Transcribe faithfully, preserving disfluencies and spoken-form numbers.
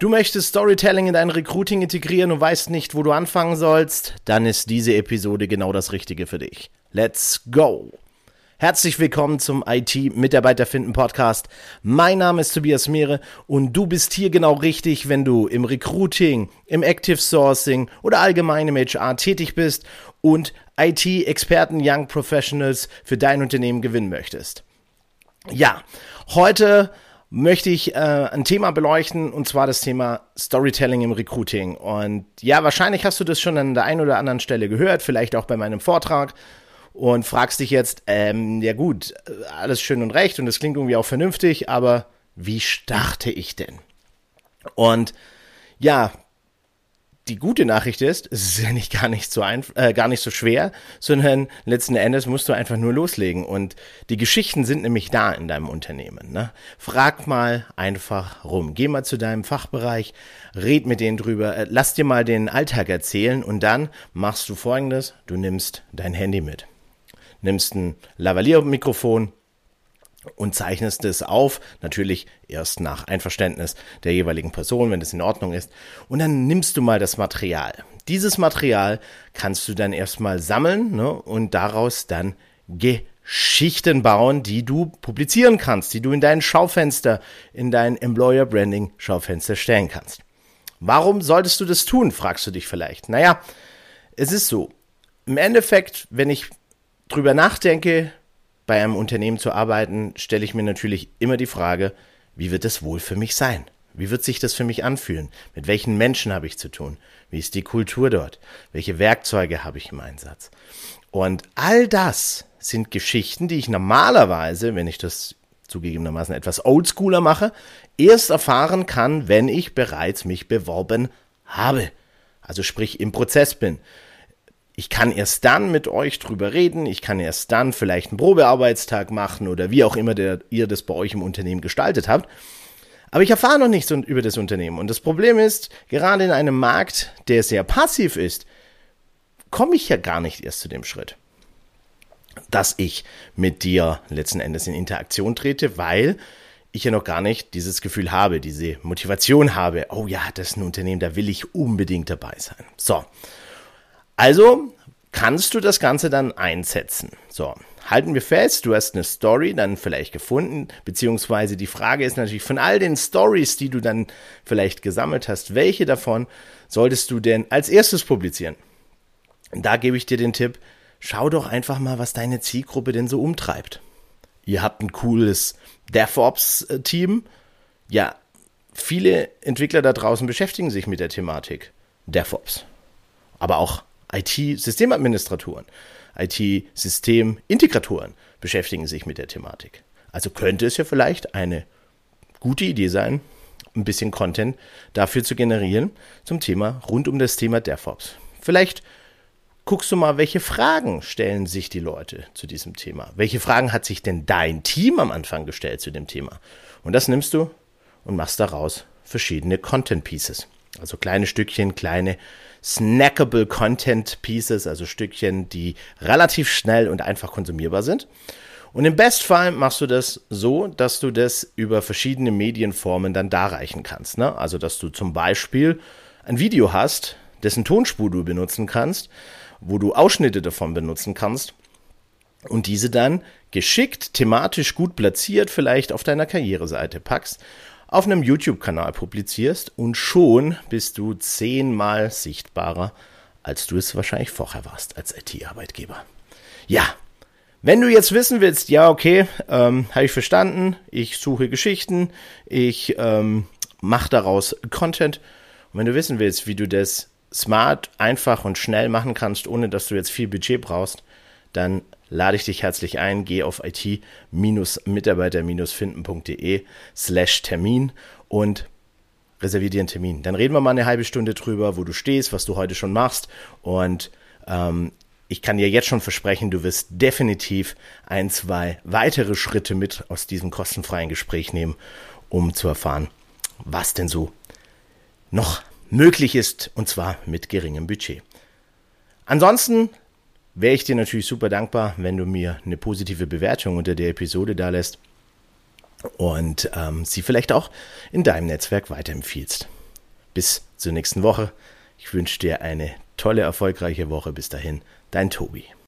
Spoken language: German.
Du möchtest Storytelling in dein Recruiting integrieren und weißt nicht, wo du anfangen sollst? Dann ist diese Episode genau das Richtige für dich. Let's go! Herzlich willkommen zum I T-Mitarbeiter finden Podcast. Mein Name ist Tobias Mehre und du bist hier genau richtig, wenn du im Recruiting, im Active Sourcing oder allgemein im H R tätig bist und I T-Experten, Young Professionals für dein Unternehmen gewinnen möchtest. Ja, heute möchte ich äh, ein Thema beleuchten, und zwar das Thema Storytelling im Recruiting. Und ja, wahrscheinlich hast du das schon an der einen oder anderen Stelle gehört, vielleicht auch bei meinem Vortrag, und fragst dich jetzt, ähm, ja gut, alles schön und recht und das klingt irgendwie auch vernünftig, aber wie starte ich denn? Und ja, die gute Nachricht ist, es ist ja nicht gar nicht so einf- äh, gar nicht so schwer, sondern letzten Endes musst du einfach nur loslegen. Und die Geschichten sind nämlich da in deinem Unternehmen. Ne? Frag mal einfach rum. Geh mal zu deinem Fachbereich, red mit denen drüber, äh, lass dir mal den Alltag erzählen und dann machst du Folgendes: Du nimmst dein Handy mit, nimmst ein Lavalier-Mikrofon und zeichnest es auf, natürlich erst nach Einverständnis der jeweiligen Person, wenn es in Ordnung ist. Und dann nimmst du mal das Material. Dieses Material kannst du dann erstmal sammeln, ne, und daraus dann Geschichten bauen, die du publizieren kannst, die du in dein Schaufenster, in dein Employer Branding Schaufenster stellen kannst. Warum solltest du das tun, fragst du dich vielleicht. Naja, es ist so, im Endeffekt, wenn ich drüber nachdenke, bei einem Unternehmen zu arbeiten, stelle ich mir natürlich immer die Frage, wie wird es wohl für mich sein? Wie wird sich das für mich anfühlen? Mit welchen Menschen habe ich zu tun? Wie ist die Kultur dort? Welche Werkzeuge habe ich im Einsatz? Und all das sind Geschichten, die ich normalerweise, wenn ich das zugegebenermaßen etwas oldschooler mache, erst erfahren kann, wenn ich bereits mich beworben habe. Also sprich im Prozess bin. Ich kann erst dann mit euch drüber reden, ich kann erst dann vielleicht einen Probearbeitstag machen oder wie auch immer der, ihr das bei euch im Unternehmen gestaltet habt. Aber ich erfahre noch nichts über das Unternehmen. Und das Problem ist, gerade in einem Markt, der sehr passiv ist, komme ich ja gar nicht erst zu dem Schritt, dass ich mit dir letzten Endes in Interaktion trete, weil ich ja noch gar nicht dieses Gefühl habe, diese Motivation habe, oh ja, das ist ein Unternehmen, da will ich unbedingt dabei sein. So. Also kannst du das Ganze dann einsetzen. So, halten wir fest, du hast eine Story dann vielleicht gefunden, beziehungsweise die Frage ist natürlich, von all den Stories, die du dann vielleicht gesammelt hast, welche davon solltest du denn als erstes publizieren? Da gebe ich dir den Tipp, schau doch einfach mal, was deine Zielgruppe denn so umtreibt. Ihr habt ein cooles DevOps-Team. Ja, viele Entwickler da draußen beschäftigen sich mit der Thematik DevOps, aber auch I T-Systemadministratoren, I T-Systemintegratoren beschäftigen sich mit der Thematik. Also könnte es ja vielleicht eine gute Idee sein, ein bisschen Content dafür zu generieren zum Thema, rund um das Thema DevOps. Vielleicht guckst du mal, welche Fragen stellen sich die Leute zu diesem Thema? Welche Fragen hat sich denn dein Team am Anfang gestellt zu dem Thema? Und das nimmst du und machst daraus verschiedene Content Pieces. Also kleine Stückchen, kleine snackable Content Pieces, also Stückchen, die relativ schnell und einfach konsumierbar sind. Und im Bestfall machst du das so, dass du das über verschiedene Medienformen dann darreichen kannst. Ne? Also, dass du zum Beispiel ein Video hast, dessen Tonspur du benutzen kannst, wo du Ausschnitte davon benutzen kannst und diese dann geschickt, thematisch gut platziert, vielleicht auf deiner Karriereseite packst, auf einem YouTube-Kanal publizierst und schon bist du zehnmal sichtbarer, als du es wahrscheinlich vorher warst als I T-Arbeitgeber. Ja, wenn du jetzt wissen willst, ja okay, ähm, habe ich verstanden, ich suche Geschichten, ich ähm, mache daraus Content. Und wenn du wissen willst, wie du das smart, einfach und schnell machen kannst, ohne dass du jetzt viel Budget brauchst, dann lade ich dich herzlich ein, geh auf it-mitarbeiter-finden.de slash Termin und reservier dir einen Termin. Dann reden wir mal eine halbe Stunde drüber, wo du stehst, was du heute schon machst und ähm, ich kann dir jetzt schon versprechen, du wirst definitiv ein, zwei weitere Schritte mit aus diesem kostenfreien Gespräch nehmen, um zu erfahren, was denn so noch möglich ist und zwar mit geringem Budget. Ansonsten wäre ich dir natürlich super dankbar, wenn du mir eine positive Bewertung unter der Episode da lässt und ähm, sie vielleicht auch in deinem Netzwerk weiterempfiehlst. Bis zur nächsten Woche. Ich wünsche dir eine tolle, erfolgreiche Woche. Bis dahin, dein Tobi.